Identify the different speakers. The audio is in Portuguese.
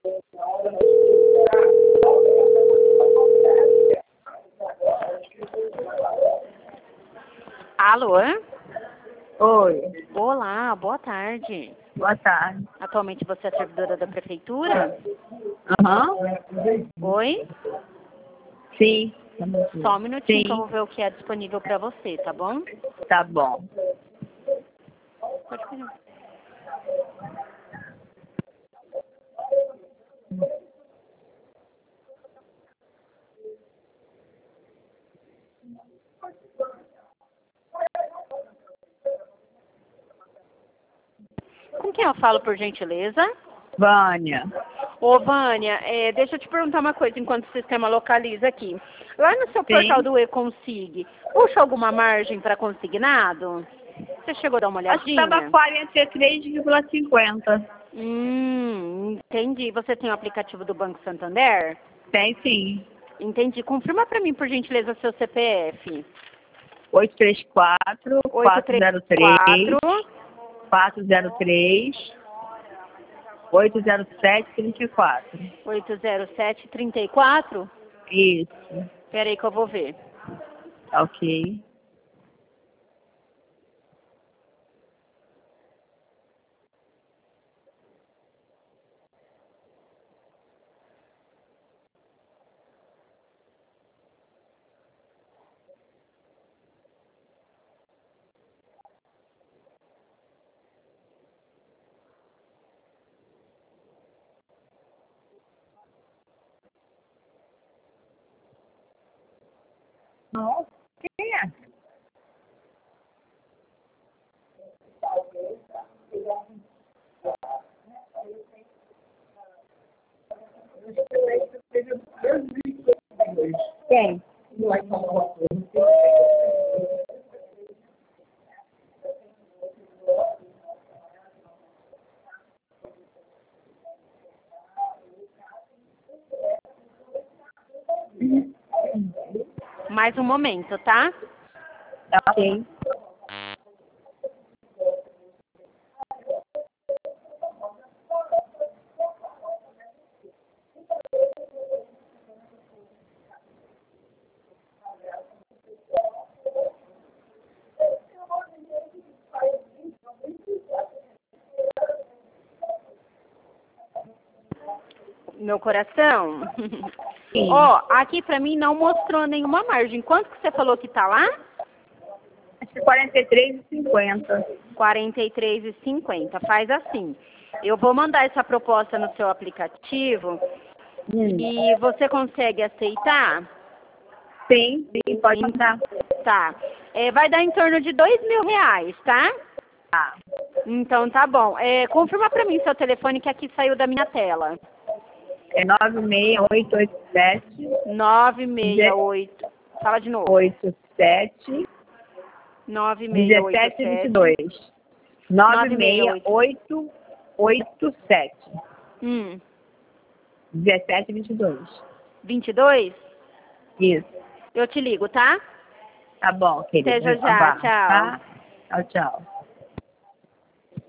Speaker 1: Alô?
Speaker 2: Oi,
Speaker 1: Olá, boa tarde.
Speaker 2: boa tarde.
Speaker 1: Atualmente você é servidora da prefeitura?
Speaker 2: Aham.
Speaker 1: Oi?
Speaker 2: Sim.
Speaker 1: Só um minutinho que eu
Speaker 2: Sim,
Speaker 1: vou ver o que é disponível para você, tá bom?
Speaker 2: tá bom.
Speaker 1: Pode pegar. Com quem eu falo, por gentileza?
Speaker 2: Vânia.
Speaker 1: Ô, Vânia, deixa eu te perguntar uma coisa enquanto o sistema localiza aqui. Lá no seu portal
Speaker 2: Sim.
Speaker 1: do E-Consig, puxa alguma margem para consignado? Você chegou a dar uma
Speaker 2: Acho que estava
Speaker 1: olhadinha?
Speaker 2: 43,50.
Speaker 1: Entendi. Você tem o aplicativo do Banco Santander?
Speaker 2: Tem sim.
Speaker 1: Entendi. Confirma para mim, por gentileza, seu CPF.
Speaker 2: 834 403
Speaker 1: 834
Speaker 2: 403 807 34.
Speaker 1: 80734.
Speaker 2: Isso.
Speaker 1: Espera aí que eu vou ver.
Speaker 2: Ok. Nossa, quem é? Quem?
Speaker 1: Mais um momento, tá?
Speaker 2: Ok.
Speaker 1: Meu coração.
Speaker 2: Sim.
Speaker 1: Ó, aqui pra mim não mostrou nenhuma margem. Quanto que você falou que tá lá?
Speaker 2: Acho que 43,50.
Speaker 1: 43,50. Faz assim. Eu vou mandar essa proposta no seu aplicativo e você consegue aceitar?
Speaker 2: Sim, pode mandar.
Speaker 1: Tá. Vai dar em torno de R$ 2.000, tá?
Speaker 2: Tá.
Speaker 1: Então tá bom. Confirma pra mim seu telefone que aqui saiu da minha tela.
Speaker 2: É 96887
Speaker 1: 968. Fala de novo.
Speaker 2: 87
Speaker 1: 9687
Speaker 2: 1722.
Speaker 1: 9687.
Speaker 2: 96887
Speaker 1: Hum.
Speaker 2: 1722.
Speaker 1: 22?
Speaker 2: Isso.
Speaker 1: Eu te ligo, tá?
Speaker 2: Tá bom, querida.
Speaker 1: Até já,
Speaker 2: Vá,
Speaker 1: tchau.
Speaker 2: tá? Tchau, tchau.